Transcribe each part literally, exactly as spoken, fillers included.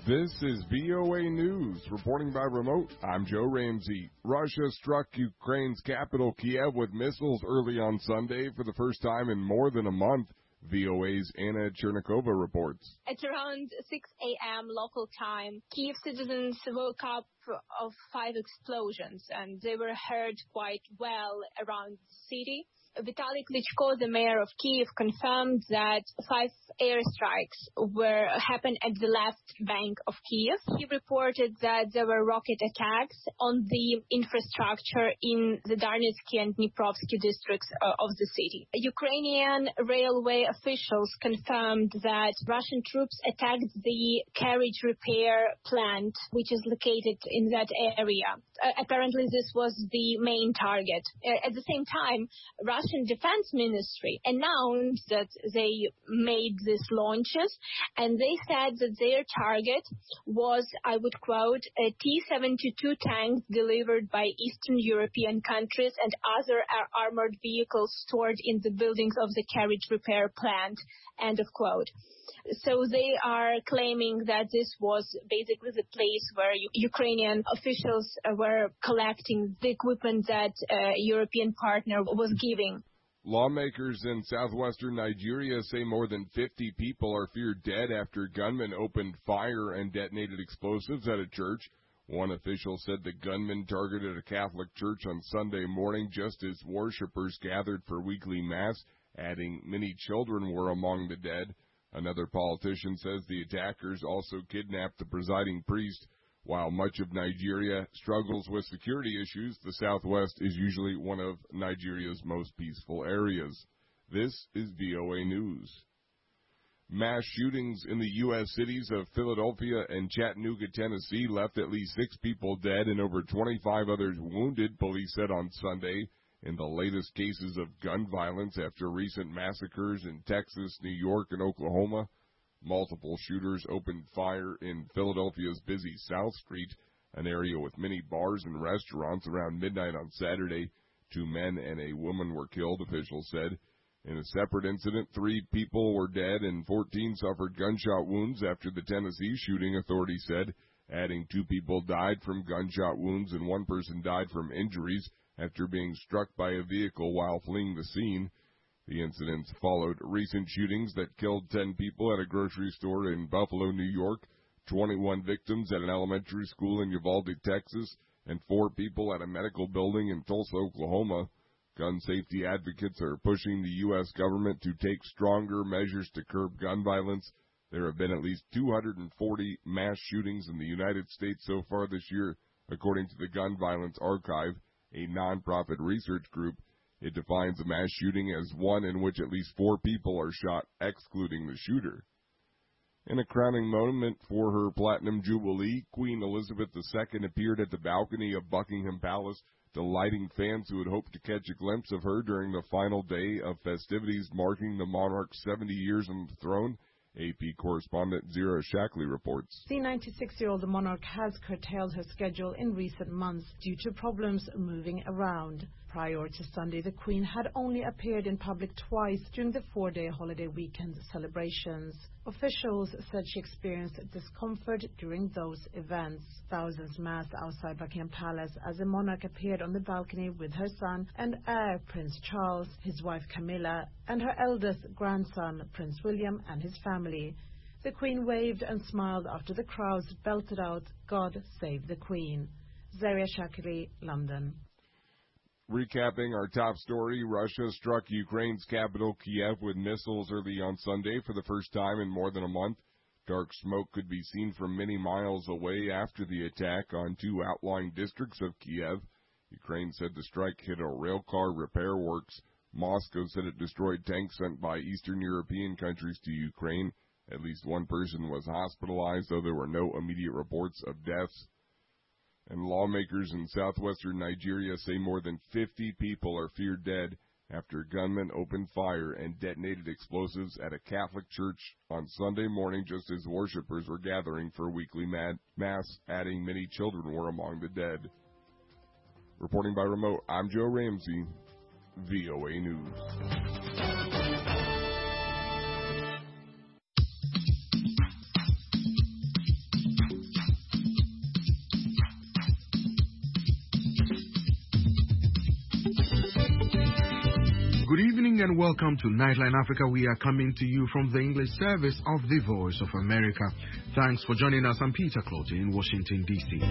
This is V O A News. Reporting by remote, I'm Joe Ramsey. Russia struck Ukraine's capital, Kiev, with missiles early on Sunday for the first time in more than a month. V O A's Anna Chernikova reports. At around six a.m. local time, Kiev citizens woke up of five explosions, and they were heard quite well around the city. Vitaly Klitschko, the mayor of Kiev, confirmed that five airstrikes were happened at the left bank of Kiev. He reported that there were rocket attacks on the infrastructure in the Darnitsky and Dniprovsky districts uh, of the city. Ukrainian railway officials confirmed that Russian troops attacked the carriage repair plant, which is located in that area. Uh, apparently, this was the main target. Uh, at the same time, Russia Russian Defense Ministry announced that they made these launches, and they said that their target was, I would quote, a T seventy-two tank delivered by Eastern European countries and other armored vehicles stored in the buildings of the carriage repair plant, end of quote. So they are claiming that this was basically the place where U- Ukrainian officials uh, were collecting the equipment that uh, European partner was giving. Lawmakers in southwestern Nigeria say more than fifty people are feared dead after gunmen opened fire and detonated explosives at a church. One official said the gunmen targeted a Catholic church on Sunday morning just as worshipers gathered for weekly mass, adding many children were among the dead. Another politician says the attackers also kidnapped the presiding priest. While much of Nigeria struggles with security issues, the southwest is usually one of Nigeria's most peaceful areas. This is V O A News. Mass shootings in the U S cities of Philadelphia and Chattanooga, Tennessee, left at least six people dead and over twenty-five others wounded, police said on Sunday. In the latest cases of gun violence after recent massacres in Texas, New York, and Oklahoma, multiple shooters opened fire in Philadelphia's busy South Street, an area with many bars and restaurants, around midnight on Saturday. Two men and a woman were killed, officials said. In a separate incident, three people were dead and fourteen suffered gunshot wounds after the Tennessee shooting, authorities said, adding two people died from gunshot wounds and one person died from injuries after being struck by a vehicle while fleeing the scene. The incidents followed recent shootings that killed ten people at a grocery store in Buffalo, New York, twenty-one victims at an elementary school in Uvalde, Texas, and four people at a medical building in Tulsa, Oklahoma. Gun safety advocates are pushing the U S government to take stronger measures to curb gun violence. There have been at least two hundred forty mass shootings in the United States so far this year, according to the Gun Violence Archive, a nonprofit research group. It defines a mass shooting as one in which at least four people are shot, excluding the shooter. In a crowning moment for her Platinum Jubilee, Queen Elizabeth the Second appeared at the balcony of Buckingham Palace, delighting fans who had hoped to catch a glimpse of her during the final day of festivities marking the monarch's seventy years on the throne. A P correspondent Zira Shackley reports. The ninety-six-year-old monarch has curtailed her schedule in recent months due to problems moving around. Prior to Sunday, the Queen had only appeared in public twice during the four-day holiday weekend celebrations. Officials said she experienced discomfort during those events. Thousands massed outside Buckingham Palace as the monarch appeared on the balcony with her son and heir, Prince Charles, his wife Camilla, and her eldest grandson, Prince William, and his family. The Queen waved and smiled after the crowds belted out, "God Save the Queen." Zaria Shakiri, London. Recapping our top story, Russia struck Ukraine's capital, Kiev, with missiles early on Sunday for the first time in more than a month. Dark smoke could be seen from many miles away after the attack on two outlying districts of Kiev. Ukraine said the strike hit a railcar repair works. Moscow said it destroyed tanks sent by Eastern European countries to Ukraine. At least one person was hospitalized, though there were no immediate reports of deaths. And lawmakers in southwestern Nigeria say more than fifty people are feared dead after gunmen opened fire and detonated explosives at a Catholic church on Sunday morning just as worshipers were gathering for weekly mad mass, adding many children were among the dead. Reporting by remote, I'm Joe Ramsey, V O A News. Good evening and welcome to Nightline Africa. We are coming to you from the English service of the Voice of America. Thanks for joining us. I'm Peter Cloty in Washington, D C.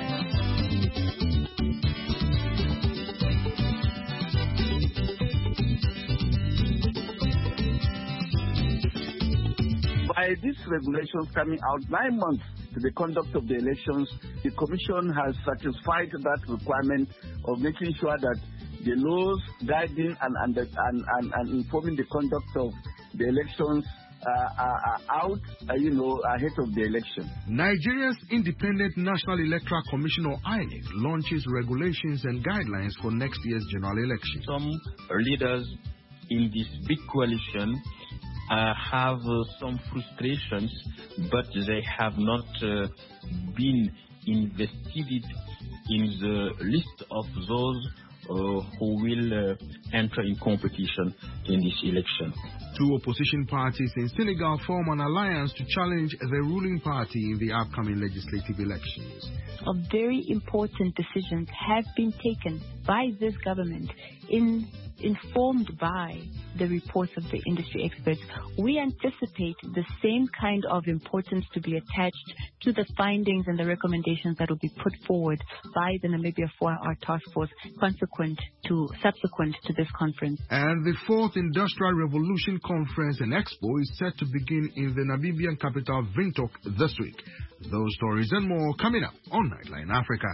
By these regulations coming out nine months to the conduct of the elections, the Commission has satisfied that requirement of making sure that the laws guiding and, and, and, and, and informing the conduct of the elections uh, are, are out, uh, you know, ahead of the election. Nigeria's Independent National Electoral Commission, or I N E C, launches regulations and guidelines for next year's general election. Some leaders in this big coalition uh, have uh, some frustrations, but they have not uh, been invested in the list of those Uh, who will uh, enter in competition in this election. Two opposition parties in Senegal form an alliance to challenge the ruling party in the upcoming legislative elections. Very important decisions have been taken by this government, in, informed by the reports of the industry experts. We anticipate the same kind of importance to be attached to the findings and the recommendations that will be put forward by the Namibia four hour Task Force consequent to, subsequent to this conference. And the fourth Industrial Revolution Conference and Expo is set to begin in the Namibian capital Windhoek this week. Those stories and more coming up on Nightline Africa.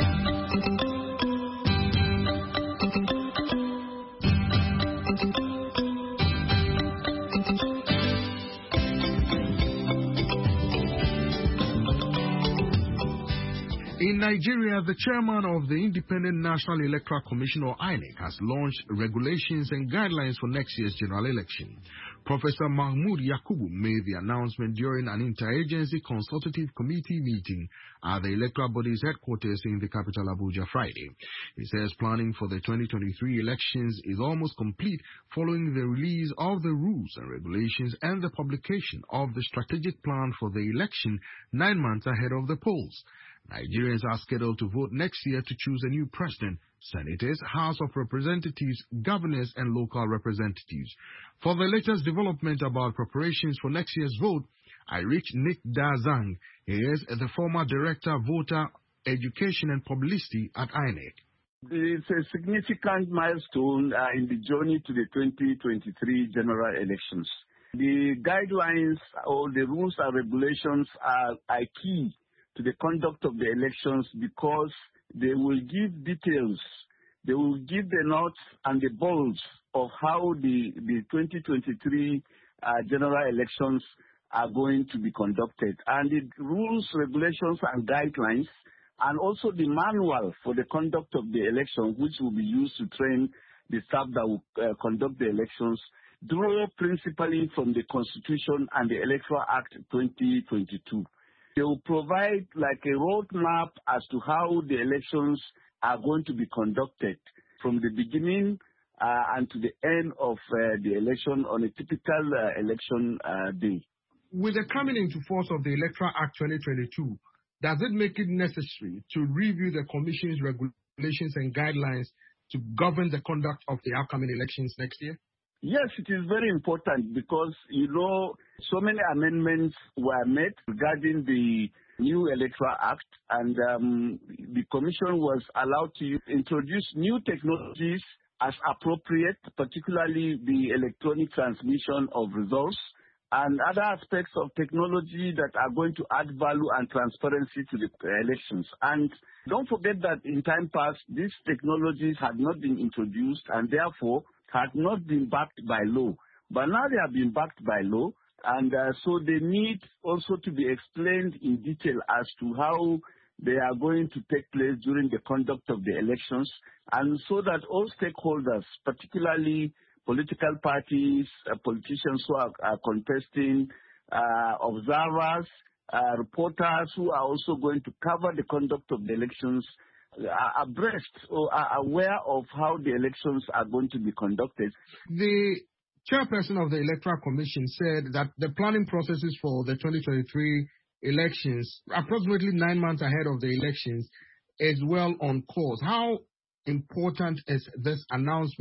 In Nigeria, the chairman of the Independent National Electoral Commission, or I N E C, has launched regulations and guidelines for next year's general election. Professor Mahmoud Yakubu made the announcement during an interagency consultative committee meeting at the electoral body's headquarters in the capital Abuja Friday. He says planning for the twenty twenty-three elections is almost complete following the release of the rules and regulations and the publication of the strategic plan for the election nine months ahead of the polls. Nigerians are scheduled to vote next year to choose a new president, senators, House of Representatives, governors, and local representatives. For the latest development about preparations for next year's vote, I reached Nick Dazang. He is the former Director of Voter Education and Publicity at I N E C. It's a significant milestone uh, in the journey to the twenty twenty-three general elections. The guidelines or the rules and regulations are, are key to the conduct of the elections because they will give details, they will give the nuts and the bolts of how the, the twenty twenty-three uh, general elections are going to be conducted. And the rules, regulations, and guidelines, and also the manual for the conduct of the election, which will be used to train the staff that will uh, conduct the elections, draw principally from the Constitution and the Electoral Act twenty twenty-two. They will provide like a roadmap as to how the elections are going to be conducted from the beginning uh, and to the end of uh, the election on a typical uh, election uh, day. With the coming into force of the Electoral Act twenty twenty-two, does it make it necessary to review the Commission's regulations and guidelines to govern the conduct of the upcoming elections next year? Yes, it is very important because, you know, so many amendments were made regarding the new Electoral Act, and um, the Commission was allowed to introduce new technologies as appropriate, particularly the electronic transmission of results and other aspects of technology that are going to add value and transparency to the elections. And don't forget that in time past, these technologies had not been introduced and therefore had not been backed by law. But now they have been backed by law, and uh, so they need also to be explained in detail as to how they are going to take place during the conduct of the elections, and so that all stakeholders, particularly political parties, uh, politicians who are, are contesting, uh, observers, uh, reporters who are also going to cover the conduct of the elections, are abreast or are aware of how the elections are going to be conducted. The chairperson of the Electoral Commission said that the planning processes for the twenty twenty-three elections, approximately nine months ahead of the elections, is well on course. How important is this announcement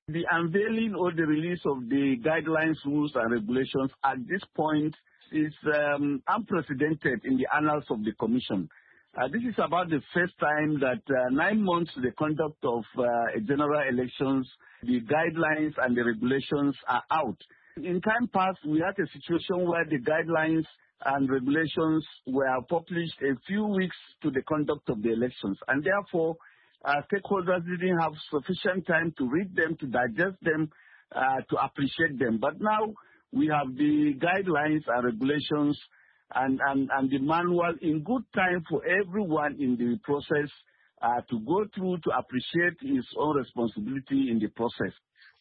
The unveiling or the release of the guidelines, rules, and regulations at this point is um, unprecedented in the annals of the Commission. Uh, this is about the first time that uh, nine months to the conduct of uh, general elections, the guidelines and the regulations are out. In time past, we had a situation where the guidelines and regulations were published a few weeks to the conduct of the elections, and therefore uh, stakeholders didn't have sufficient time to read them, to digest them, uh, to appreciate them. But now we have the guidelines and regulations and, and, and the manual in good time for everyone in the process uh, to go through to appreciate his own responsibility in the process.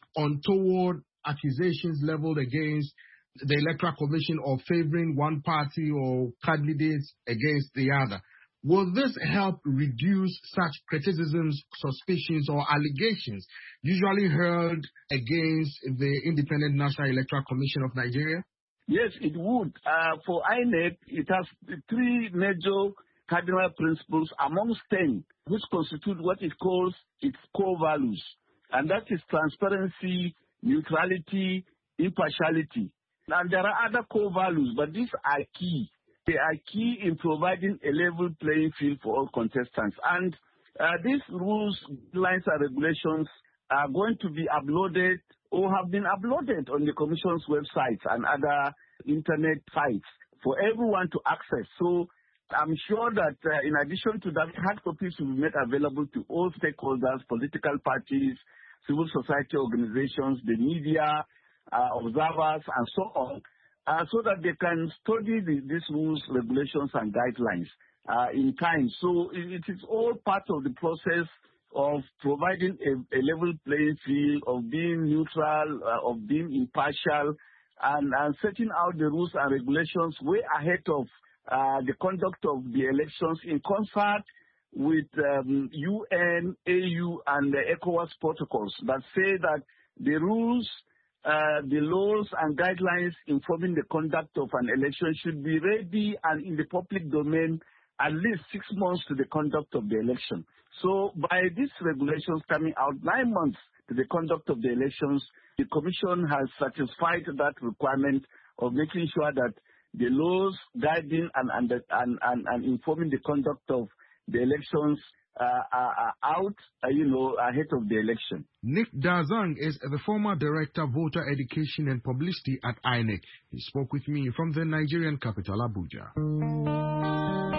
Untoward accusations leveled against the Electoral Commission of favoring one party or candidates against the other. Will this help reduce such criticisms, suspicions, or allegations usually hurled against the Independent National Electoral Commission of Nigeria? Yes, it would. Uh, for I N E C, it has three major cardinal principles amongst ten, which constitute what it calls its core values. And that is transparency, neutrality, impartiality. And there are other core values, but these are key. They are key in providing a level playing field for all contestants. And uh, these rules, lines, and regulations are going to be uploaded or have been uploaded on the Commission's websites and other internet sites for everyone to access. So I'm sure that uh, in addition to that, hard copies will be made available to all stakeholders, political parties, civil society organizations, the media, uh, observers, and so on, uh, so that they can study the, these rules, regulations, and guidelines uh, in time. So it, it is all part of the process of providing a, a level playing field, of being neutral, uh, of being impartial, and, and setting out the rules and regulations way ahead of uh, the conduct of the elections in concert with um, U N, A U, and the ECOWAS protocols that say that the rules, uh, the laws, and guidelines informing the conduct of an election should be ready and in the public domain at least six months to the conduct of the election. So by these regulations coming out nine months to the conduct of the elections, the Commission has satisfied that requirement of making sure that the laws guiding and, and, and, and, and informing the conduct of the elections uh, are, are out, uh, you know, ahead of the election. Nick Dazang is the former Director, Voter Education and Publicity at I N E C. He spoke with me from the Nigerian capital, Abuja.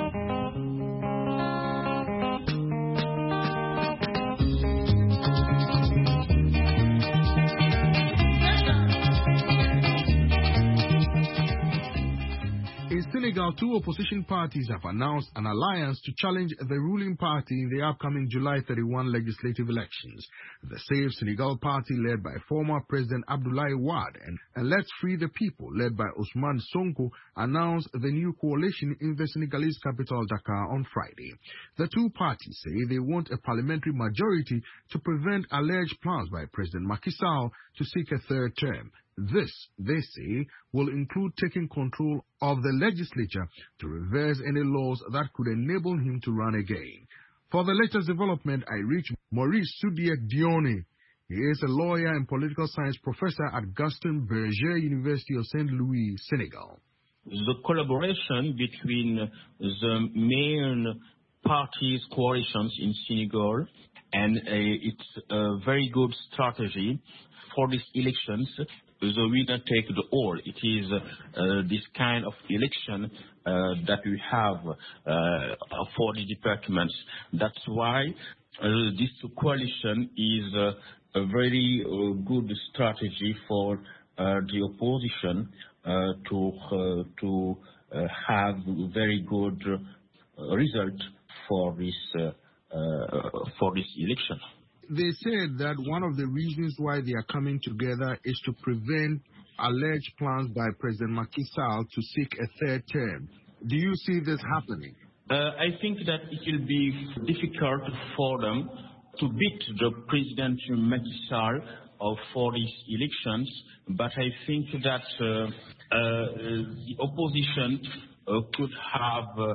Senegal, two opposition parties have announced an alliance to challenge the ruling party in the upcoming July thirty-first legislative elections. The Save Senegal party, led by former President Abdoulaye Wade, and, and Let's Free the People, led by Ousmane Sonko, announced the new coalition in the Senegalese capital, Dakar, on Friday. The two parties say they want a parliamentary majority to prevent alleged plans by President Macky Sall to seek a third term. This, they say, will include taking control of the legislature to reverse any laws that could enable him to run again. For the latest development, I reach Maurice Soudiek Dione. He is a lawyer and political science professor at Gaston Berger University of Saint Louis, Senegal. The collaboration between the main parties' coalitions in Senegal, and uh, it's a very good strategy for these elections. The winner take the all. It is uh, this kind of election uh, that we have uh, for the departments. That's why uh, this coalition is uh, a very uh, good strategy for uh, the opposition uh, to uh, to uh, have very good uh, result for this uh, uh, for this election. They said that one of the reasons why they are coming together is to prevent alleged plans by President Macky Sall to seek a third term. Do you see this happening? Uh, I think that it will be difficult for them to beat the President Macky Sall uh, for these elections, but I think that uh, uh, the opposition uh, could have uh,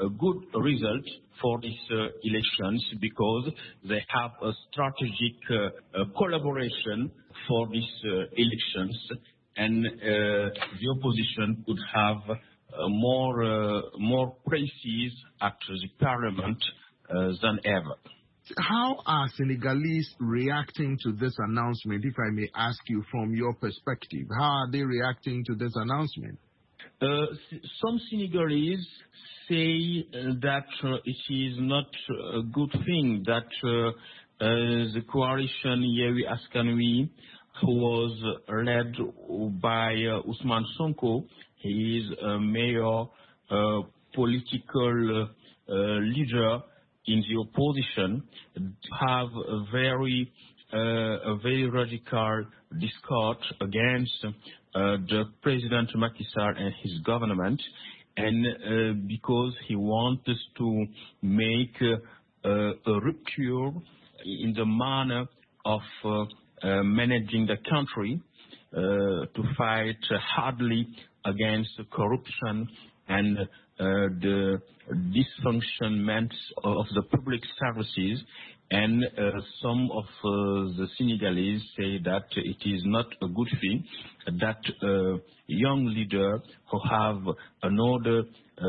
a good result for these uh, elections because they have a strategic uh, uh, collaboration for these uh, elections, and uh, the opposition could have uh, more uh, more places at the parliament uh, than ever. How are Senegalese reacting to this announcement, if I may ask you from your perspective? How are they reacting to this announcement? Uh, some Senegalese say uh, that uh, it is not a good thing that uh, uh, the coalition Yewwi Askan Wi, who was led by uh, Ousmane Sonko, he is a major uh, political uh, uh, leader in the opposition, have a very uh, a very radical discourse against uh, the President Macky Sall and his government, and uh, because he wants to make uh, a rupture in the manner of uh, uh, managing the country, uh, to fight hardly against corruption and uh, the dysfunctionment of the public services, and uh, some of uh, the Senegalese say that it is not a good thing that a uh, young leader who have another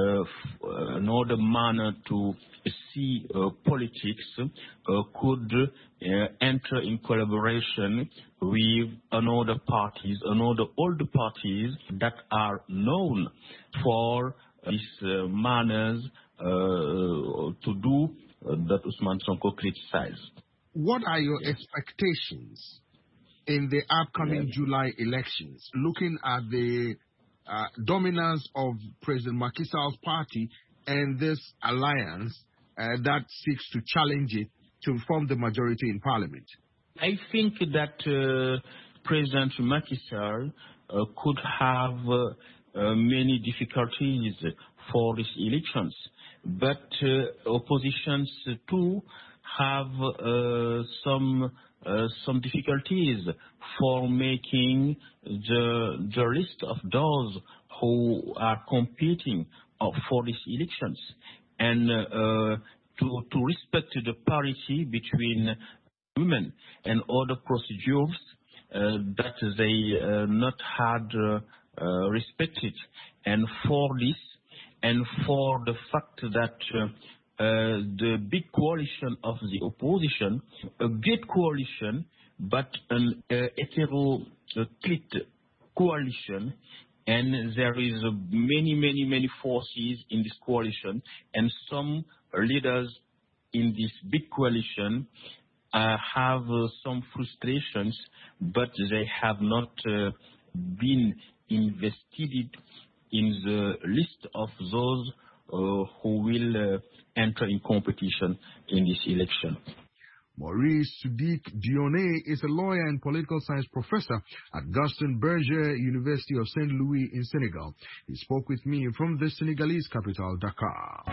uh, another manner to see uh, politics uh, could uh, enter in collaboration with another parties, another older parties that are known for these uh, manners uh, to do uh, that Ousmane Sonko criticized. What are your expectations in the upcoming yeah. July elections, looking at the uh, dominance of President Macky Sall's party and this alliance uh, that seeks to challenge it to form the majority in parliament? I think that uh, President Macky Sall uh, could have uh, Uh, many difficulties for these elections, but uh, oppositions too have uh, some uh, some difficulties for making the the list of those who are competing uh, for these elections, and uh, to to respect the parity between women and other procedures uh, that they uh, not had. Uh, Uh, respected, and for this, and for the fact that uh, uh, the big coalition of the opposition, a good coalition, but an uh, heteroclite coalition, and there is uh, many, many, many forces in this coalition, and some leaders in this big coalition uh, have uh, some frustrations, but they have not uh, been invested in the list of those uh, who will uh, enter in competition in this election. Maurice Sadiq Dione is a lawyer and political science professor at Gaston Berger University of Saint Louis in Senegal. He spoke with me from the Senegalese capital, Dakar.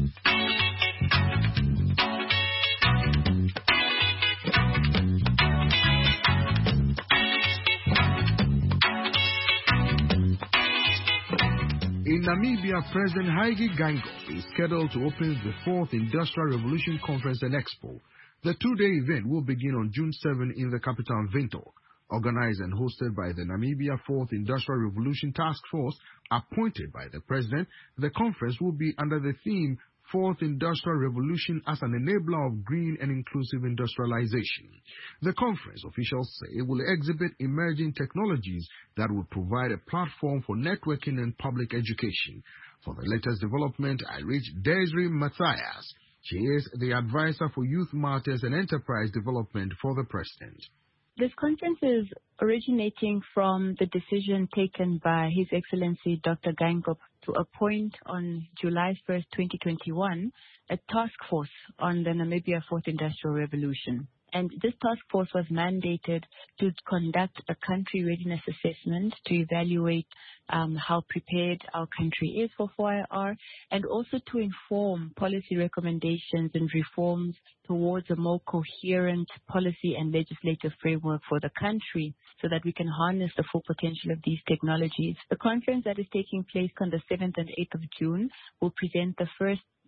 In Namibia, President Hage Geingob is scheduled to open the fourth Industrial Revolution Conference and Expo. The two-day event will begin on June seventh in the capital, Windhoek. Organized and hosted by the Namibia fourth Industrial Revolution Task Force, appointed by the President, the conference will be under the theme Fourth Industrial Revolution as an enabler of green and inclusive industrialization. The conference, officials say, will exhibit emerging technologies that will provide a platform for networking and public education. For the latest development, I reached Desiree Matthias. She is the advisor for Youth Matters and Enterprise Development for the President. This conference is originating from the decision taken by His Excellency Doctor Geingob to appoint on July first, twenty twenty-one, a task force on the Namibia Fourth Industrial Revolution. And this task force was mandated to conduct a country readiness assessment to evaluate um, how prepared our country is for four I R, and also to inform policy recommendations and reforms towards a more coherent policy and legislative framework for the country so that we can harness the full potential of these technologies. The conference that is taking place on the seventh and eighth of June will present the first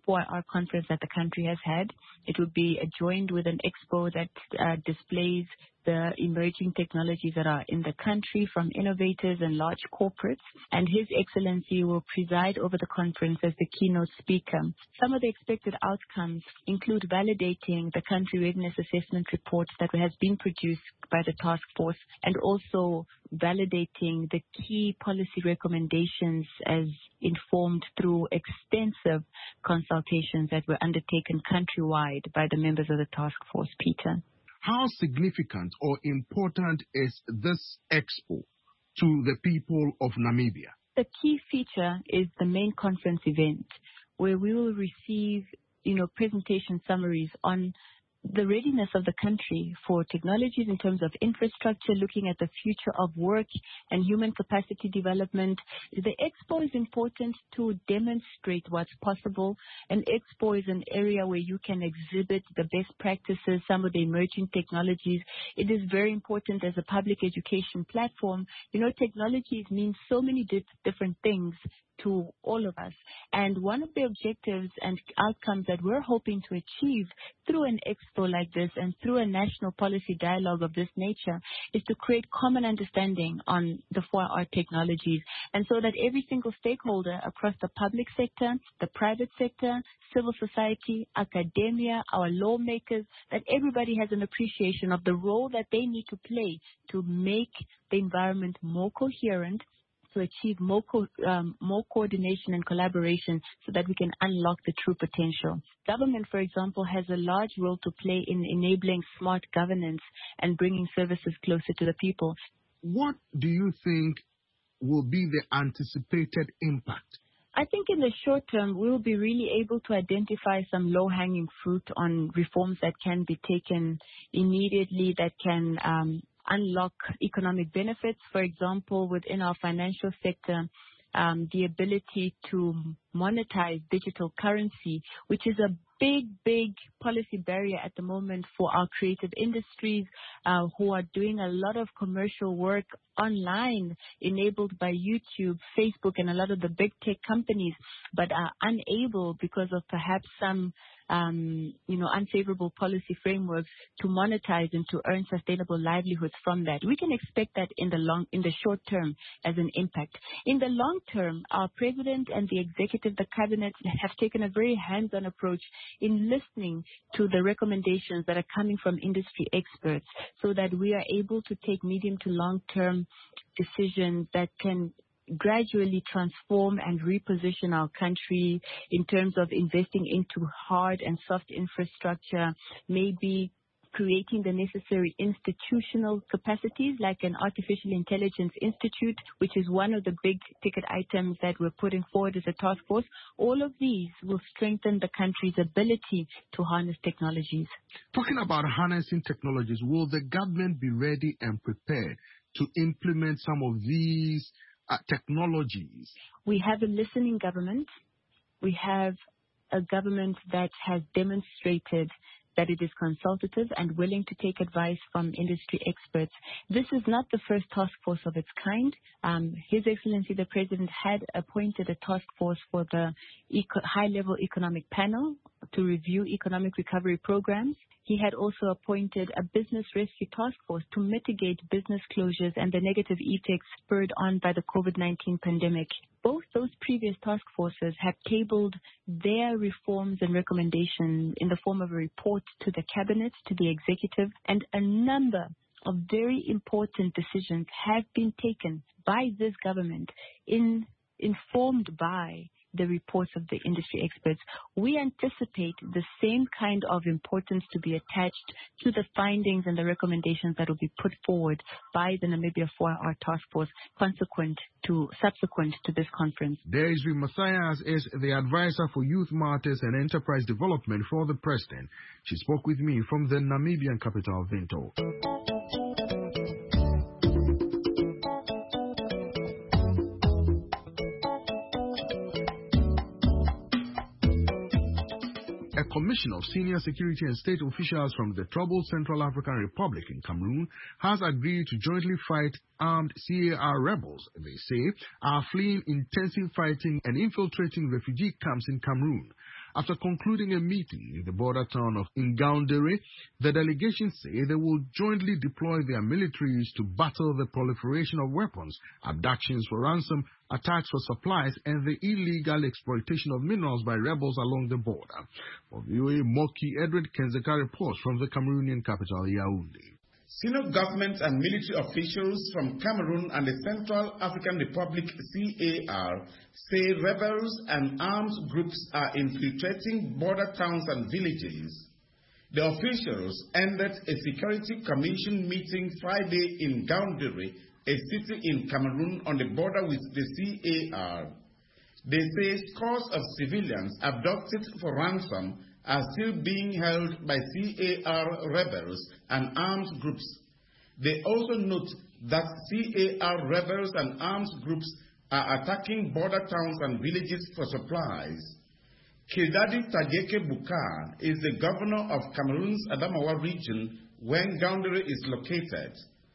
four R conference that the country has had. It will be adjoined with an expo that uh, displays the emerging technologies that are in the country from innovators and large corporates. And His Excellency will preside over the conference as the keynote speaker. Some of the expected outcomes include validating the country readiness assessment report that has been produced by the task force, and also validating the key policy recommendations as informed through extensive consultations that were undertaken countrywide by the members of the task force, Peter. How significant or important is this expo to the people of Namibia? The key feature is the main conference event, where we will receive, you know, presentation summaries on the readiness of the country for technologies in terms of infrastructure, looking at the future of work and human capacity development. The expo is important to demonstrate what's possible. An expo is an area where you can exhibit the best practices, some of the emerging technologies. It is very important as a public education platform. You know, technologies mean so many di- different things to all of us. And one of the objectives and outcomes that we're hoping to achieve through an expo like this and through a national policy dialogue of this nature is to create common understanding on the four R technologies, and so that every single stakeholder across the public sector, the private sector, civil society, academia, our lawmakers, that everybody has an appreciation of the role that they need to play to make the environment more coherent, to achieve more, co- um, more coordination and collaboration so that we can unlock the true potential. Government, for example, has a large role to play in enabling smart governance and bringing services closer to the people. What do you think will be the anticipated impact? I think in the short term, we will be really able to identify some low-hanging fruit on reforms that can be taken immediately, that can um, unlock economic benefits. For example, within our financial sector, um, the ability to monetize digital currency, which is a big, big policy barrier at the moment for our creative industries uh, who are doing a lot of commercial work online, enabled by YouTube, Facebook, and a lot of the big tech companies, but are unable because of perhaps some Um, you know, unfavorable policy frameworks to monetize and to earn sustainable livelihoods from that. We can expect that in the long, in the short term as an impact. In the long term, our president and the executive, the cabinet, have taken a very hands-on approach in listening to the recommendations that are coming from industry experts, so that we are able to take medium to long-term decisions that can gradually transform and reposition our country in terms of investing into hard and soft infrastructure, maybe creating the necessary institutional capacities like an artificial intelligence institute, which is one of the big ticket items that we're putting forward as a task force. All of these will strengthen the country's ability to harness technologies. Talking about harnessing technologies, will the government be ready and prepared to implement some of these Uh, technologies? We have a listening government. We have a government that has demonstrated that it is consultative and willing to take advice from industry experts. This is not the first task force of its kind. Um, His Excellency the President had appointed a task force for the eco- high-level economic panel to review economic recovery programs. He had also appointed a business rescue task force to mitigate business closures and the negative effects spurred on by the COVID nineteen pandemic. Both those previous task forces have tabled their reforms and recommendations in the form of a report to the cabinet, to the executive, and a number of very important decisions have been taken by this government, in, informed by the reports of the industry experts. We anticipate the same kind of importance to be attached to the findings and the recommendations that will be put forward by the Namibia four R task force consequent to, subsequent to this conference. Desiree Matthias is the advisor for youth matters and enterprise development for the president. She spoke with me from the Namibian capital, Windhoek. A commission of senior security and state officials from the troubled Central African Republic in Cameroon has agreed to jointly fight armed C A R rebels, they say, are fleeing intensive fighting and infiltrating refugee camps in Cameroon. After concluding a meeting in the border town of Ngaoundéré, the delegation say they will jointly deploy their militaries to battle the proliferation of weapons, abductions for ransom, attacks for supplies, and the illegal exploitation of minerals by rebels along the border. For V O A Moki, Edward Kenzeka reports from the Cameroonian capital, Yaoundé. Senior government and military officials from Cameroon and the Central African Republic C A R say rebels and armed groups are infiltrating border towns and villages. The officials ended a Security Commission meeting Friday in Ngaoundéré, a city in Cameroon on the border with the C A R. They say scores of civilians abducted for ransom are still being held by C A R rebels and armed groups. They also note that C A R rebels and armed groups are attacking border towns and villages for supplies. Kildadi Tageke Bukar is the governor of Cameroon's Adamawa region where Ngaoundéré is located.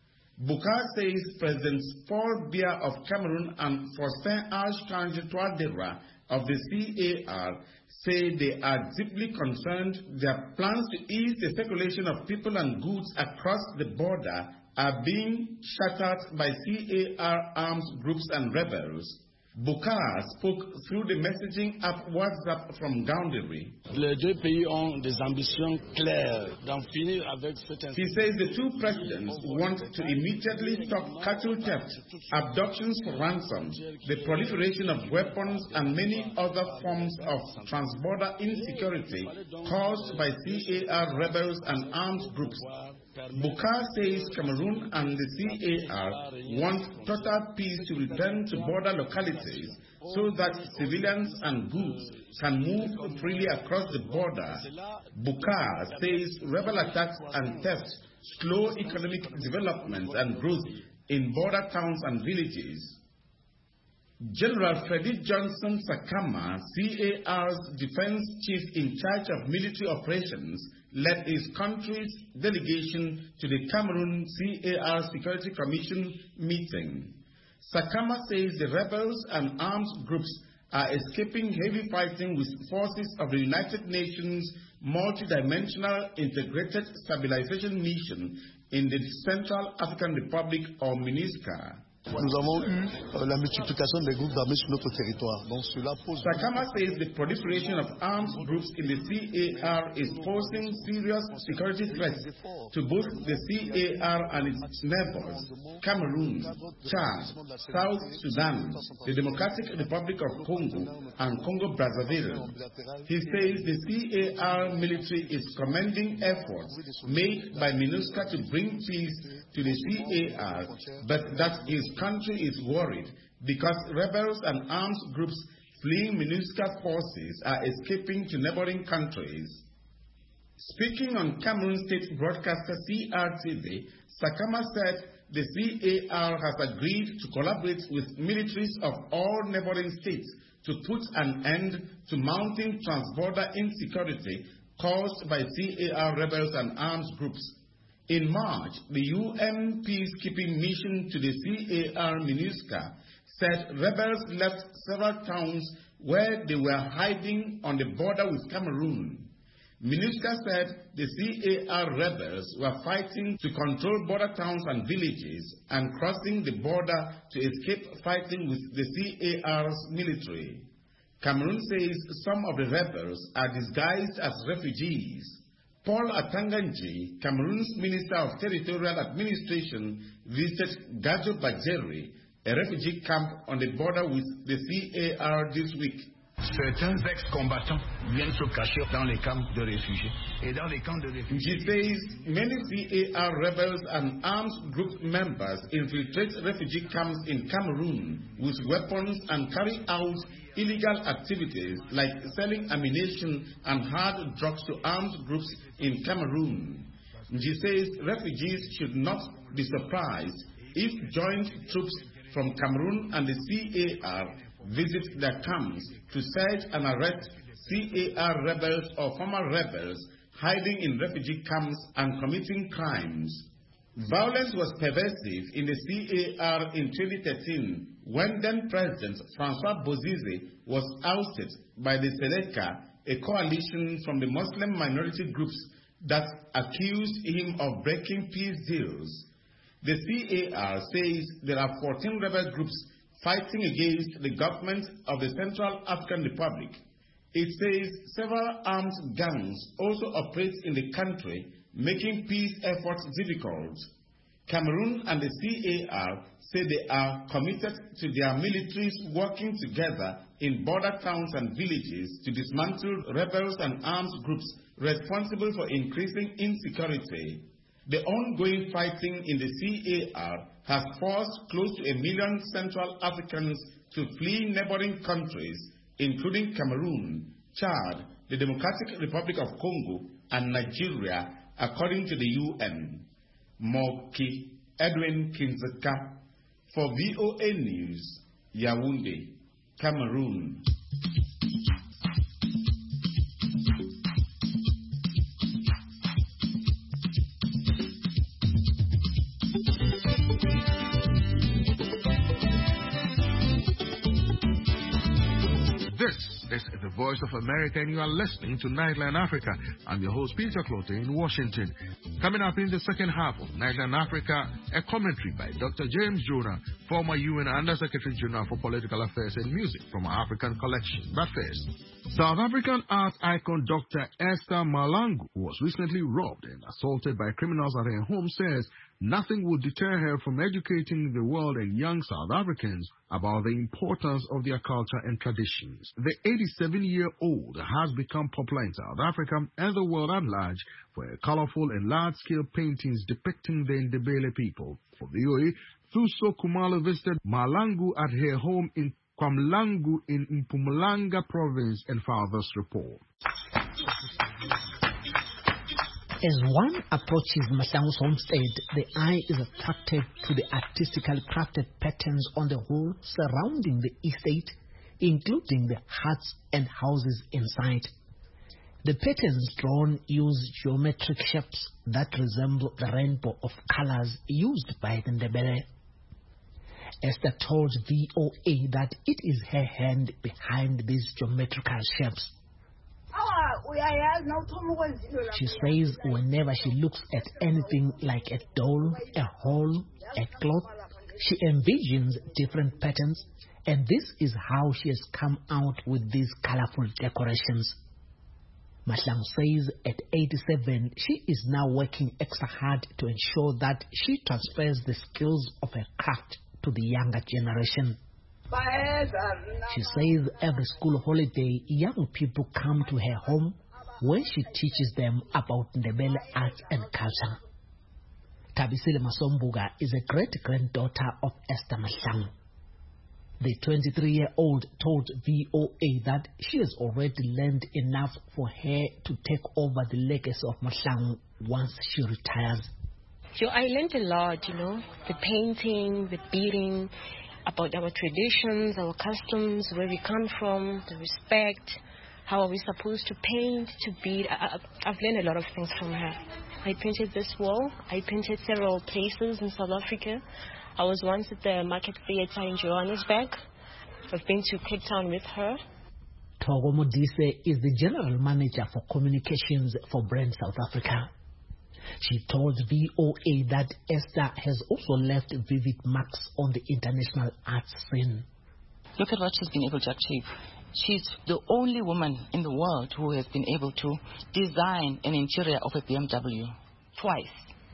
Bukar says President Paul Biya of Cameroon and Faustin Archange Touadéra of the C A R say they are deeply concerned their plans to ease the circulation of people and goods across the border are being shattered by C A R armed groups and rebels. Bukar spoke through the messaging app WhatsApp from Ngaoundéré. Les deux pays ont des ambitions claires d'en finir avec cette. He says the two presidents want to immediately stop cattle theft, abductions for ransom, the proliferation of weapons, and many other forms of transborder insecurity caused by C A R rebels and armed groups. Bukar says Cameroon and the C A R want total peace to return to border localities so that civilians and goods can move freely across the border. Bukar says rebel attacks and thefts slow economic development and growth in border towns and villages. General Freddie Johnson Sakama, C A R's defense chief in charge of military operations, led his country's delegation to the Cameroon C A R Security Commission meeting. Sakama says the rebels and armed groups are escaping heavy fighting with forces of the United Nations Multidimensional Integrated Stabilization Mission in the Central African Republic, or MINUSCA. Nous avons eu euh, la multiplication des groupes d'armées sur notre territoire. Donc cela pose. Sakama says the proliferation of armed groups in the C A R is posing serious security threats to both the C A R and its neighbors, Cameroon, Chad, South Sudan, the Democratic Republic of Congo, and Congo-Brazzaville. He says the C A R military is commending efforts made by MINUSCA to bring peace to the C A R, but that his country is worried because rebels and armed groups fleeing MINUSCA forces are escaping to neighboring countries. Speaking on Cameroon state broadcaster C R T V, Sakama said the C A R has agreed to collaborate with militaries of all neighboring states to put an end to mounting transborder insecurity caused by C A R rebels and armed groups. In March, the U N peacekeeping mission to the C A R MINUSCA said rebels left several towns where they were hiding on the border with Cameroon. MINUSCA said the C A R rebels were fighting to control border towns and villages and crossing the border to escape fighting with the C A R's military. Cameroon says some of the rebels are disguised as refugees. Paul Atanganji, Cameroon's Minister of Territorial Administration, visited Gajo Bajeri, a refugee camp on the border with the C A R this week. Certains ex-combattants viennent se cacher dans les camps de réfugiés. Et dans les camps de réfugiés. She says many C A R rebels and armed group members infiltrate refugee camps in Cameroon with weapons and carry out illegal activities like selling ammunition and hard drugs to armed groups in Cameroon. She says refugees should not be surprised if joint troops from Cameroon and the C A R visit their camps to search and arrest C A R rebels or former rebels hiding in refugee camps and committing crimes. Violence was pervasive in the C A R in twenty thirteen when then President Francois Bozize was ousted by the Seleka a coalition from the Muslim minority groups that accused him of breaking peace deals. The C A R says there are fourteen rebel groups fighting against the government of the Central African Republic. It says several armed gangs also operate in the country, making peace efforts difficult. Cameroon and the C A R say they are committed to their militaries working together in border towns and villages to dismantle rebels and armed groups responsible for increasing insecurity. The ongoing fighting in the C A R has forced close to a million Central Africans to flee neighboring countries, including Cameroon, Chad, the Democratic Republic of Congo, and Nigeria, according to the U N. Moki Edwin Kinzeka for V O A News, Yaoundé, Cameroon. This is the Voice of America, and you are listening to Nightline Africa. I'm your host, Peter Clote, in Washington. Coming up in the second half of Nightline Africa, a commentary by Doctor James Jonah, former U N Undersecretary General for Political Affairs and Music from our African collection. But first, South African art icon Doctor Esther Malangu, who was recently robbed and assaulted by criminals at her home, says nothing will deter her from educating the world and young South Africans about the importance of their culture and traditions. The eighty-seven-year-old has become popular in South Africa and the world at large for her colorful and large-scale paintings depicting the Ndebele people. For V O A, Thuso Kumalo visited Malangu at her home in Kwamlangu in Mpumalanga province and found this report. As one approaches Mahlangu's homestead, the eye is attracted to the artistically crafted patterns on the wall surrounding the estate, including the huts and houses inside. The patterns drawn use geometric shapes that resemble the rainbow of colors used by the Ndebele. Esther told V O A that it is her hand behind these geometrical shapes. She says whenever she looks at anything like a doll, a hole, a cloth, she envisions different patterns, and this is how she has come out with these colorful decorations. Mahlangu says at eighty-seven, she is now working extra hard to ensure that she transfers the skills of her craft to the younger generation. She says every school holiday, young people come to her home where she teaches them about Ndebele art and culture. Tabisile Masombuga is a great-granddaughter of Esther Mahlangu. The twenty-three-year-old told V O A that she has already learned enough for her to take over the legacy of Mahlangu once she retires. So I learned a lot, you know, the painting, the beading, about our traditions, our customs, where we come from, the respect, how are we supposed to paint, to bead. I, I've learned a lot of things from her. I painted this wall. I painted several places in South Africa. I was once at the Market Theatre in Johannesburg. I've been to Cape Town with her. Togo Modise is the General Manager for Communications for Brand South Africa. She told V O A that Esther has also left vivid marks on the international arts scene. Look at what she's been able to achieve. She's the only woman in the world who has been able to design an interior of a B M W twice.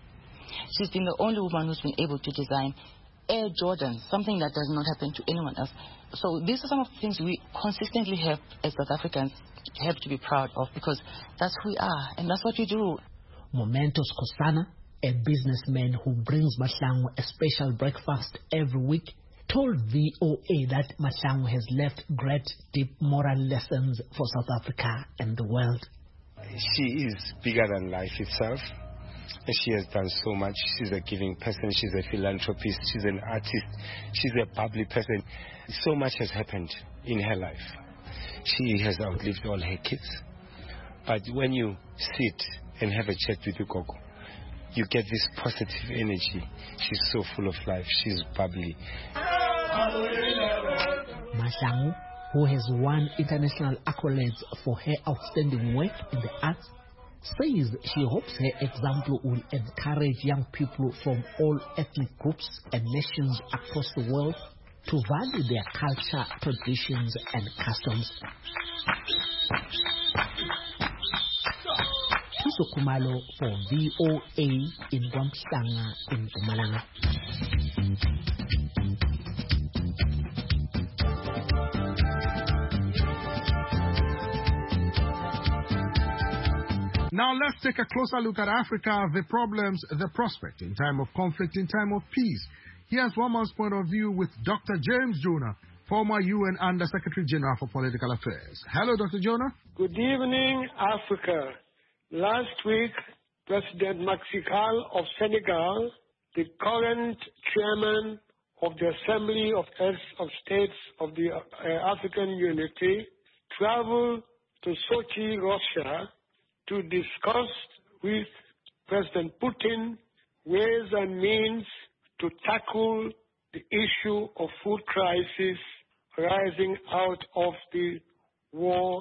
She's been the only woman who's been able to design Air Jordan, something that does not happen to anyone else. So these are some of the things we consistently have as South Africans have to be proud of, because that's who we are and that's what we do. Momentos Kosana, a businessman who brings Mahlangu a special breakfast every week, told V O A that Mahlangu has left great deep moral lessons for South Africa and the world. She is bigger than life itself. She has done so much. She's a giving person. She's a philanthropist. She's an artist. She's a bubbly person. So much has happened in her life. She has outlived all her kids. But when you sit and have a chat with Ukoko, you get this positive energy. She's so full of life. She's bubbly. Mahlangu, who has won international accolades for her outstanding work in the arts, says she hopes her example will encourage young people from all ethnic groups and nations across the world to value their culture, traditions, and customs. Tuso Kumalo for V O A in Kwamhlanga in Mpumalanga. Now let's take a closer look at Africa, the problems, the prospect in time of conflict, in time of peace. Here's one man's point of view with Doctor James Jonah, former U N Under-Secretary General for Political Affairs. Hello, Doctor Jonah. Good evening, Africa. Last week, President Macky Sall of Senegal, the current chairman of the Assembly of Heads of States of the uh, African Unity, traveled to Sochi, Russia, to discuss with President Putin ways and means to tackle the issue of food crisis arising out of the war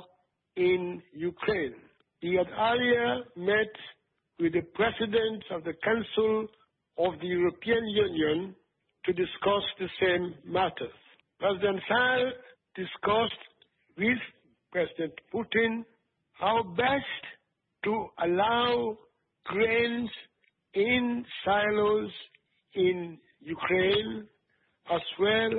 in Ukraine. He had earlier met with the President of the Council of the European Union to discuss the same matters. President Sall discussed with President Putin how best to allow grains in silos in Ukraine as well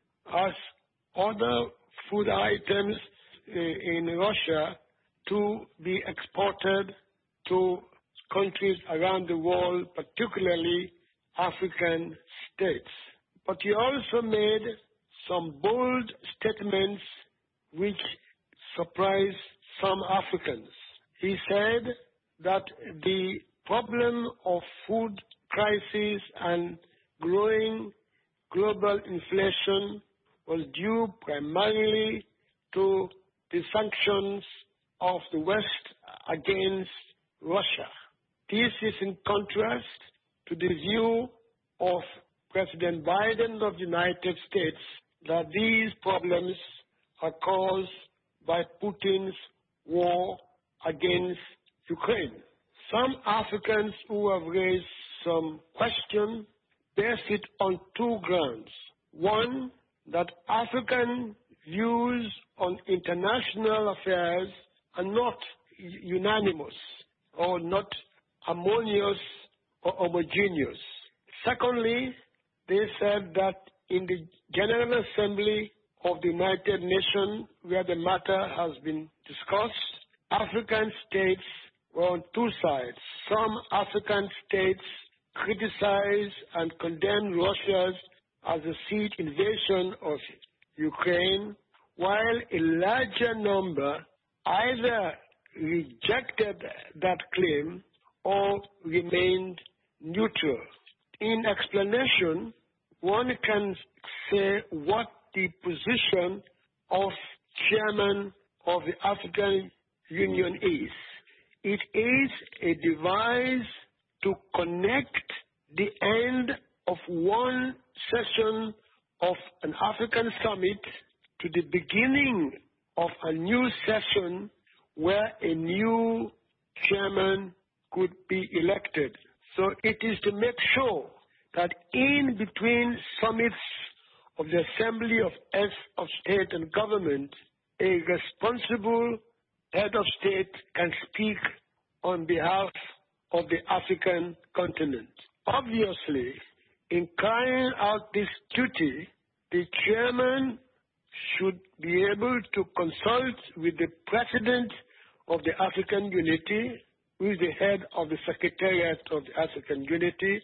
as other food items uh, in Russia to be exported to countries around the world, particularly African states. But he also made some bold statements which surprised some Africans. He said that the problem of food crisis and growing global inflation was due primarily to the sanctions of the West against Russia. This is in contrast to the view of President Biden of the United States that these problems are caused by Putin's war against Ukraine. Some Africans who have raised some question base it on two grounds. One, that African views on international affairs are not unanimous or not harmonious or homogeneous. Secondly, they said that in the General Assembly of the United Nations, where the matter has been discussed, African states were on two sides. Some African states criticized and condemned Russia's as a siege invasion of Ukraine, while a larger number either rejected that claim or remained neutral. In explanation, one can say what the position of chairman of the African Union is. It is a device to connect the end of one session of an African summit to the beginning of a new session where a new chairman could be elected. So it is to make sure that in between summits of the Assembly of Heads of State and Government, a responsible head of state can speak on behalf of the African continent. Obviously, in carrying out this duty, the chairman should be able to consult with the president of the African Unity, who is the head of the Secretariat of the African Unity,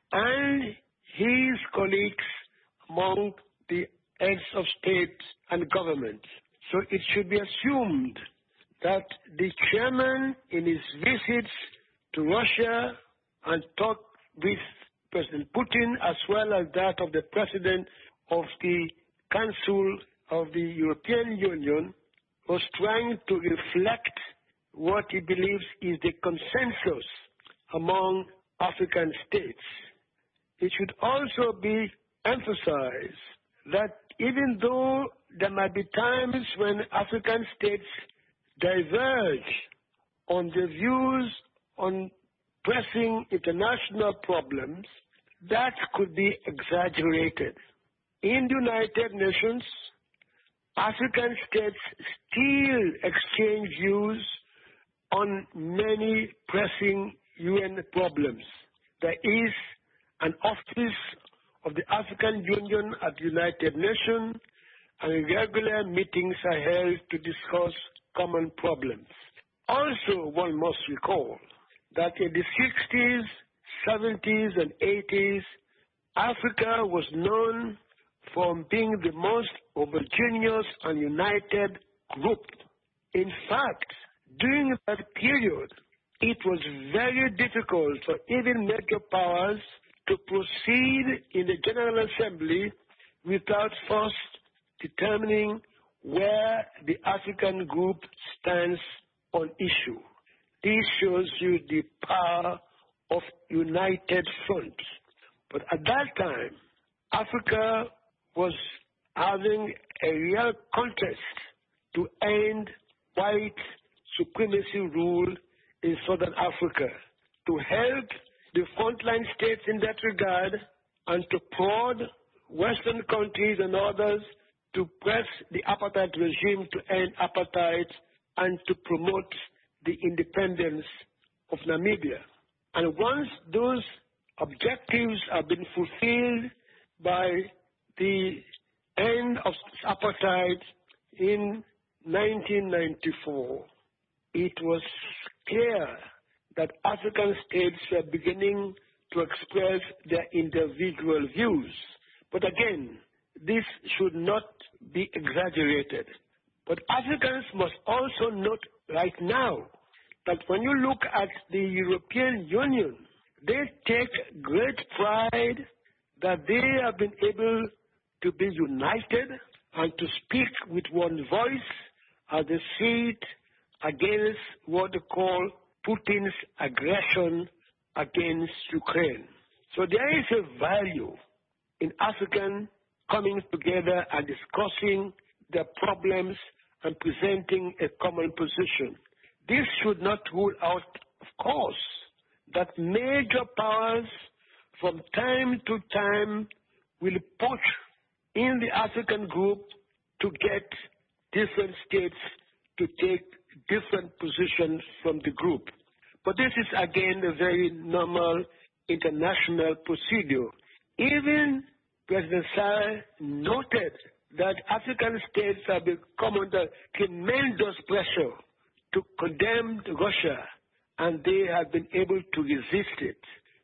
and his colleagues among the heads of state and government. So it should be assumed that the chairman, in his visits to Russia and talk with President Putin, as well as that of the president of the Council of the European Union, was trying to reflect what he believes is the consensus among African states. It should also be emphasized that even though there might be times when African states diverge on their views on pressing international problems, that could be exaggerated. In the United Nations, African states still exchange views on many pressing U N problems. There is an office of the African Union at the United Nations, and regular meetings are held to discuss common problems. Also, one must recall that in the sixties, seventies, and eighties, Africa was known for being the most homogeneous and united group. In fact, during that period, it was very difficult for even major powers to proceed in the General Assembly without first determining where the African group stands on issue. This shows you the power of united front. But at that time, Africa was having a real contest to end white supremacy rule in Southern Africa, to help the frontline states in that regard, and to prod Western countries and others to press the apartheid regime to end apartheid and to promote the independence of Namibia. And once those objectives have been fulfilled by the end of apartheid in nineteen ninety-four, it was clear that African states were beginning to express their individual views. But again, this should not be exaggerated. But Africans must also note right now that when you look at the European Union, they take great pride that they have been able to be united and to speak with one voice as they see it against what they call Putin's aggression against Ukraine. So there is a value in African coming together and discussing their problems and presenting a common position. This should not rule out, of course, that major powers from time to time will push in the African group to get different states to take different positions from the group. But this is again a very normal international procedure. Even President Sall noted that African states have become under tremendous pressure to condemn Russia, and they have been able to resist it.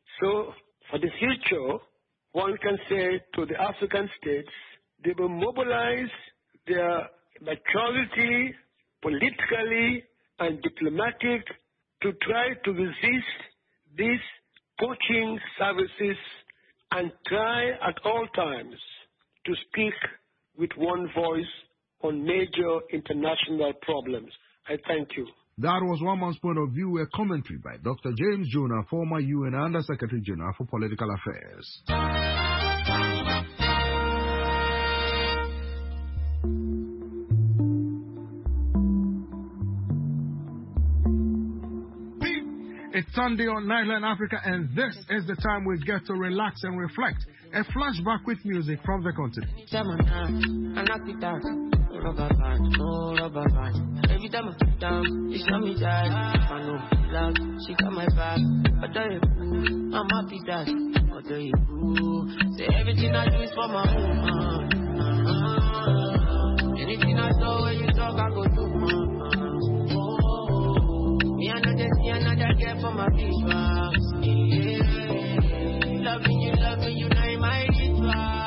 So for the future, one can say to the African states, they will mobilize their maturity politically and diplomatic to try to resist these poaching services and try at all times to speak with one voice on major international problems. I thank you. That was one man's point of view, a commentary by Doctor James Jonah, former U N Under-Secretary General for Political Affairs. It's Sunday on Nightline Africa, and this is the time we get to relax and reflect. A flashback with music from the continent. Every time I put down, she show me that if I know love, she got my back. But I am I'm happy that I tell you, say everything I do is for my woman. Uh-huh. Anything I saw when you talk, I go do. Uh-huh. Me I know they see another girl for my visuals. Yeah. Loving you, loving you, now in my ritual.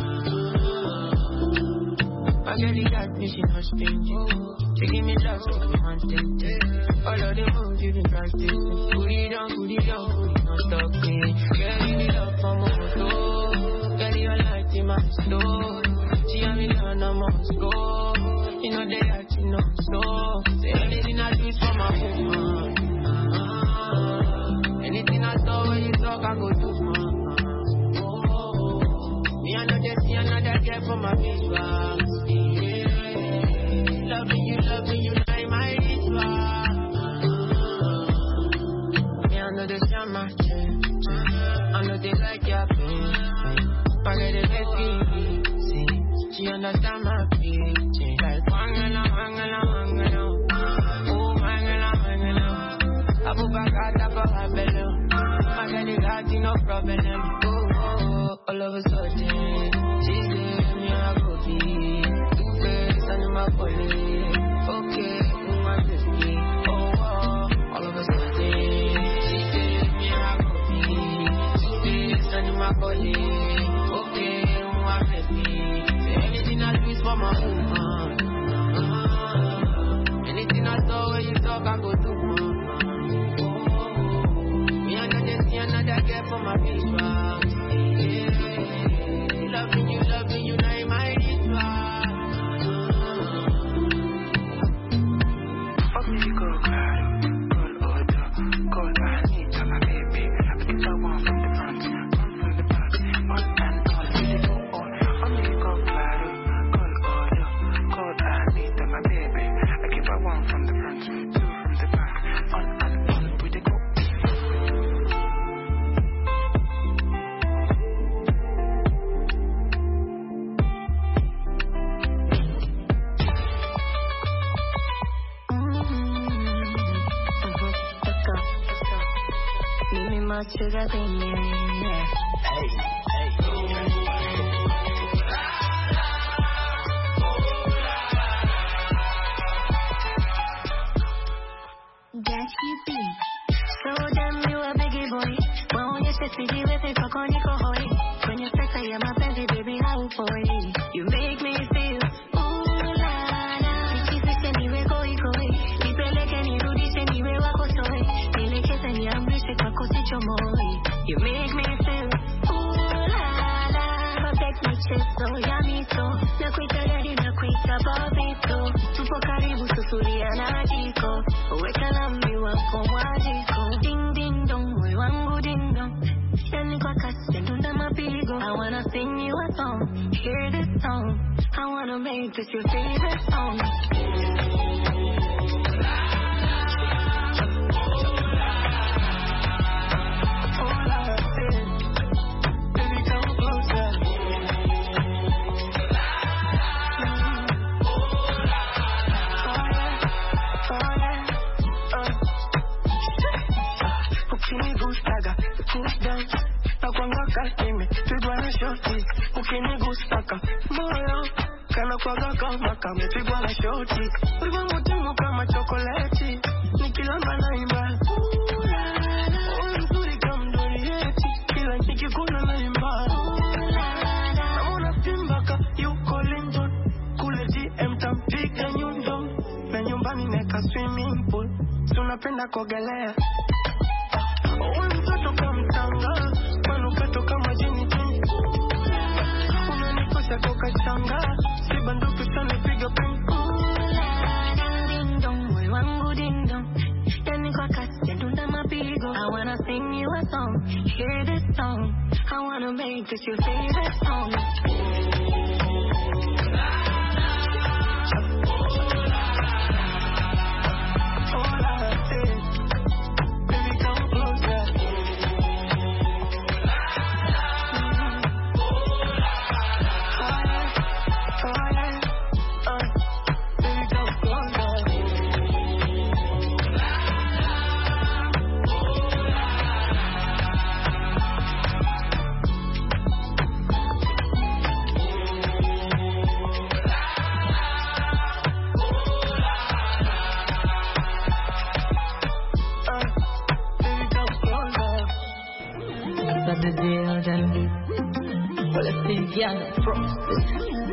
I get the got me, she not stingy. She give me love, so I'm hunting. All of the moves you been practicing. Put it on, put it on, put it on, stop me. Girl, give me love from my soul. Girl, your light in my store. She and me learn, I must go. You know they like you know so. Say anything I do is for my woman. Uh-huh. Anything I saw when you talk, I go do. Uh-huh. Oh. Me I know they see another girl for my visuals. Yeah. she understand my pitch. Like wangala, wangala, wangala. Oh, wangala, wangala. Abu Bakar, Tapa, Bello. I got it hard, no problem. Oh, oh, all of a sudden, she gave me a cookie. Two face and my body. Okay, my whiskey. Oh, oh, all of a sudden, she gave me a cookie. Two face and my body. Okay, my whiskey. Say anything I do is for my woman. Uh-huh. Anything I saw where you talk, I go do. Another girl for my visual. Yeah. Loving you, loving you, now my ritual. Fuck me, go, girl. Call order. Call Anita, my baby. I think I want from the front, one from the back, one and all. Really go on. Fuck me, go, girl. Call order. Call Anita, my baby. I keep I one from the front, two from the back, one and all. With the go. Sugar thing, yeah. Hey, hey. Got you beat. So damn you a biggie boy. When you sit with you with it, fuck on you go hoy. When you say I am a baby, baby, how for you? You make me feel, ooh la la. If you say anyway, go go. If you like any do this anyway, walk away. You like it and you am rich, fuck on your moy. You make me feel, ooh la la. Protect me chest so yummy so. Na kuita ready, na kuita babito. Tupo karibu susuria na jiko. Weka lambi wako wajiko. Ding ding dong, moyo wangu ding dong. Yani kwa kasi ndunda mapigo. I wanna sing you a song, hear this song. I wanna make this your favorite song. Ukini gustaka moyo kana kwaga kama kamepigwa na shoti. Ulivyo mutimu kama chokoleti. Nikilamba naimba uwe mzuri kama mdorieti. Kila nikikuna naimba namona simbaka yuko London. Kule D M tampiga nyundo. Na nyumbani neka swimming pool. Si unapenda kuogelea. Uwe mtoto kama mtanga. Manukato kama jini jini. Unanikosa toka changa. Si banduki sana piga ping. Ding dong, moyo wangu ding dong. Yani kwa kasi ndunda mapigo. I wanna sing you a song, hear this song. I wanna make this your favorite song. Young Frosted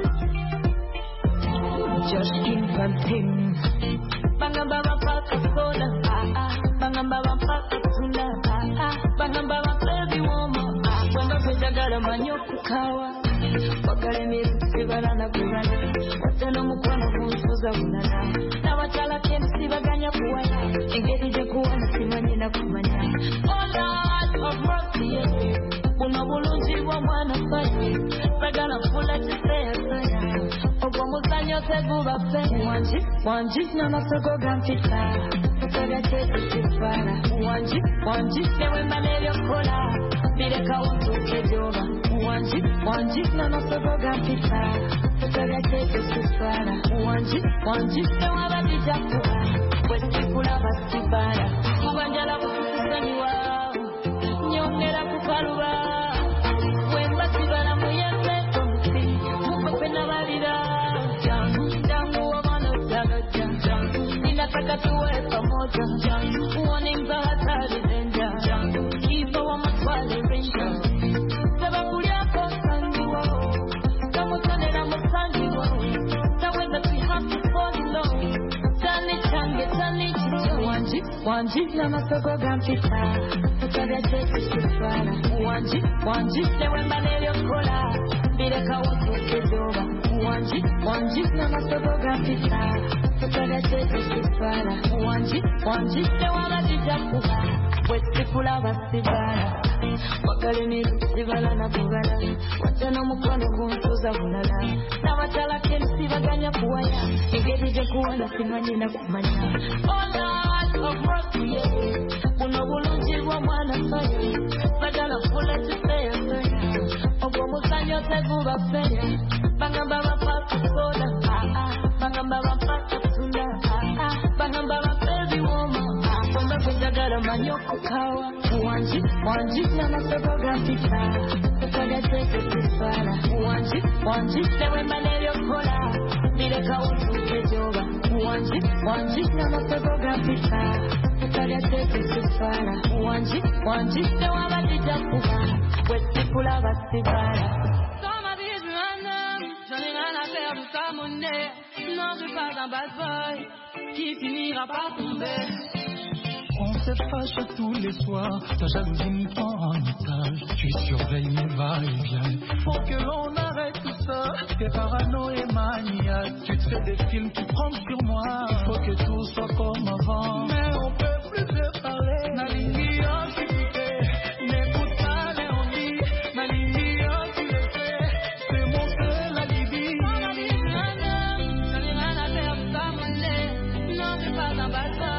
Just keep on ting Bangamba wapaka soda Bangamba wapaka tuna Bangamba wapaka woman Wanda pejagara manyoku kawa Wakale miru sibarana kurana Watano mukwano kusuza unana Na watala kemu sibaganya kuwana Engeri je kuwana simanyina kumanya Oh Lord of mercy Una bulungi wa mwana fanye Sagana fula chisaya saya Ogwa muzanyo teguba fe Wanji, wanji na masoko gampita Kutoga chetu chifara Wanji, wanji sewe manelio kola Bireka utu kejoba Wanji, wanji na masoko gampita tete sifara wanji wanji sewa bija kuba wesikula basibara kubanjala kukusani wao nyongera kukaluba wemba sibara muyese omuti mukopena balira jangu jangu wabana jagaja jangu ninataka tuwe pamoja jangu uone mzahatari denja jangu kipa wa matwale renja sababu yako sangi wao kamutonera musangi wao taweza tuihafi fall in love tani change tani chicho wanji wanji na masoko gampita tukada tete sifara wanji wanji sewe manelio kola bireka watu kedoba wanji wanji na masoko gampita tukada tete sifara wanji wanji sewe manelio kola wesikula basibara wakale miru sibala na bugala watana mukono kuntuza bulala na watala kensi baganya kuwaya ingedije kuwala simanyi na kumanya ola of mercy yeah uno bulungi bwa mwana sayo bagala fula tuseya seya obwo musanyo teguba seya bangamba bapasa soda ah ah bangamba bapasa tunda ah ah bangamba baby woman Kumbe kujagala manyoko kawa wanji wanji na masoko gafita tukada tete sifara wanji wanji sewe manelio kola bireka watu kejoba wanji wanji na masoko gafita tukada tete sifara wanji wanji sewe badija kuba wesikula basibara Dans ma vie je veux un homme, j'en ai rien à faire de sa monnaie. Non je veux pas un bad boy qui finira par tomber. On se fâche tous les soirs, ta jalousie me prend en otage. Tu surveilles mes va-et-vient. Faut que l'on arrête tout ça. T'es parano et maniaque. Tu te fais des films, tu prends sur moi. Faut que tout soit comme avant. Mais on peut plus se parler. Nalingi, oh, tu le fais. N'écoute pas les on dit. Nalingi, oh, tu le fais. C'est mon seul alibi. Dans ma vie, je veux un homme, j'en ai rien à faire de sa monnaie. Non, je veux pas un bad boy.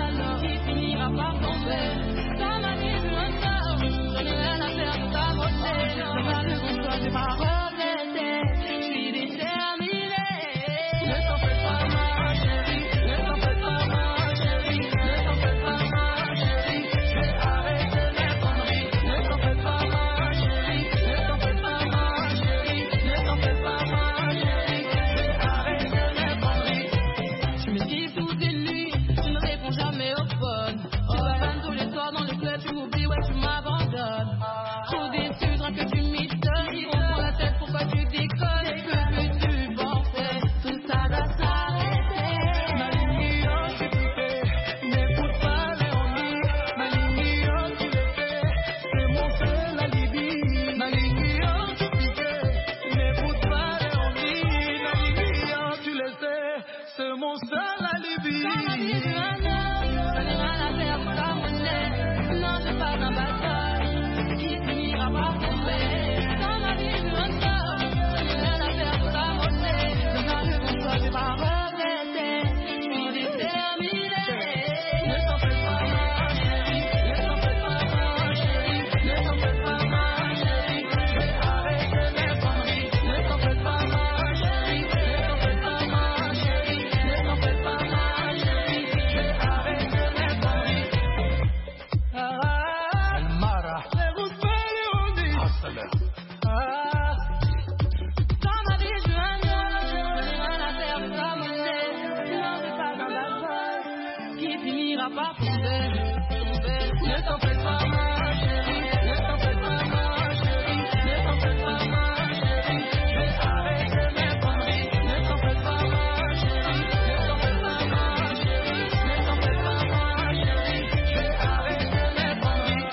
Pas tomber. Dans ma vie, je veux un homme, j'en ai rien à faire de ta beauté. Je vais pas le contrôle, je vais pas regretter. Je suis déterminée. Ne t'en fais pas ma chérie, ne t'en fais pas ma chérie, ne t'en fais pas ma chérie. Je vais arrêter mes conneries. Ne t'en fais pas ma chérie, ne t'en fais pas ma chérie, ne t'en fais pas ma chérie. Je vais arrêter mes conneries. Tu me dis toutes les nuits, tu ne réponds jamais au phone. Tous les soirs dans le club, tu m'oublies, ouais, tu m'abandonnes. Trop déçu, je que tu m'étonnes. Ils vont prendre la tête, pourquoi tu déconnes? Je peux plus tu penser, tout ça doit s'arrêter. Nalingi, oh, tu le fais. N'écoute pas les on dit. Nalingi, oh, tu le fais. C'est mon seul alibi. Nalingi, oh, tu le fais. N'écoute pas les on dit. Nalingi, oh, tu le sais. C'est mon seul alibi. Dans ma vie, je veux un homme, j'en ai rien à faire de ta monnaie. Non, je veux pas un bad boy qui finira par tomber. Dans ma vie, je veux un homme, j'en ai rien à faire de ta monnaie. Je veux pas le contrôle, je vais pas regretter. Je suis déterminée. Ne t'en fais pas ma chérie, ne t'en fais pas ma chérie, ne t'en fais pas ma chérie. Je vais arrêter mes conneries. Ne t'en fais pas ma chérie, ne t'en fais pas ma chérie, ne t'en fais pas ma chérie. Je vais arrêter mes conneries. Almara. Dans ma vie, je veux un homme, j'en ai rien à faire de ta monnaie. Non, je veux pas un bad boy qui finira par tomber. Ne t'en fais pas ma chérie, ne t'en fais pas ma chérie, ne t'en fais pas ma chérie. Je vais arrêter mes conneries. Ne t'en fais pas ma chérie, ne t'en fais pas ma chérie, ne t'en fais pas ma chérie. Je vais arrêter mes conneries.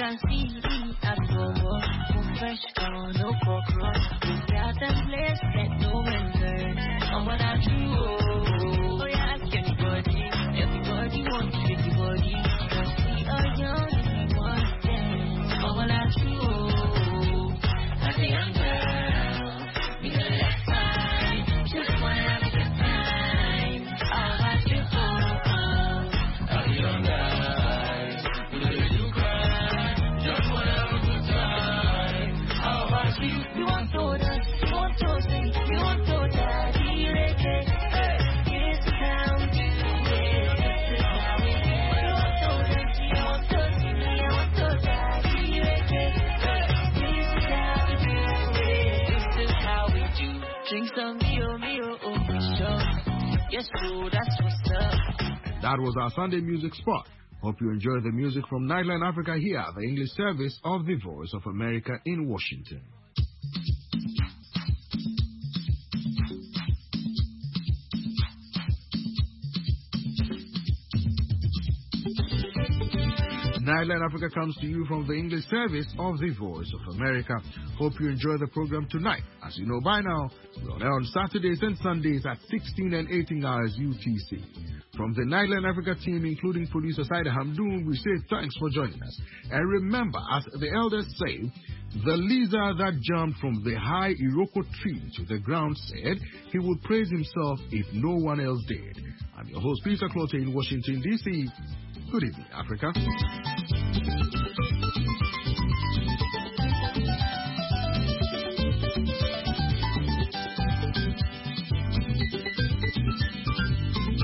can see me at Bobo. Fresh car, no cockroach. We got a place that no one turns. I'm what I do. Oh, yeah, ask anybody. Everybody wants everybody. Cause we are young and we want them. I'm what I do. As a young girl, we got less time. Just wanna have a good time. I'll watch you go. As a young girl, we let you cry. Just wanna have a good time. I'll watch you. You want soda, you want toasty, you want soda, you like it. Hey, this is how we do it. This is how we do it. You want soda, you want toasty, you want soda, you like it. Hey, this is how we do it. This is how we do. Drink some Mio, Mio, oh, for sure. Yes, bro, that's what's up. That was our Sunday music spot. Hope you enjoy the music from Nightline Africa here, the English service of the Voice of America in Washington. Nightline Africa comes to you from the English service of the Voice of America. Hope you enjoy the program tonight. As you know by now, we're on air on Saturdays and Sundays at sixteen and eighteen hours U T C. From the Nightline Africa team, including producer Saida Hamdoun, we say thanks for joining us. And remember, as the elders say, the lizard that jumped from the high Iroko tree to the ground said he would praise himself if no one else did. I'm your host, Peter Clote in Washington, D C Good evening, Africa.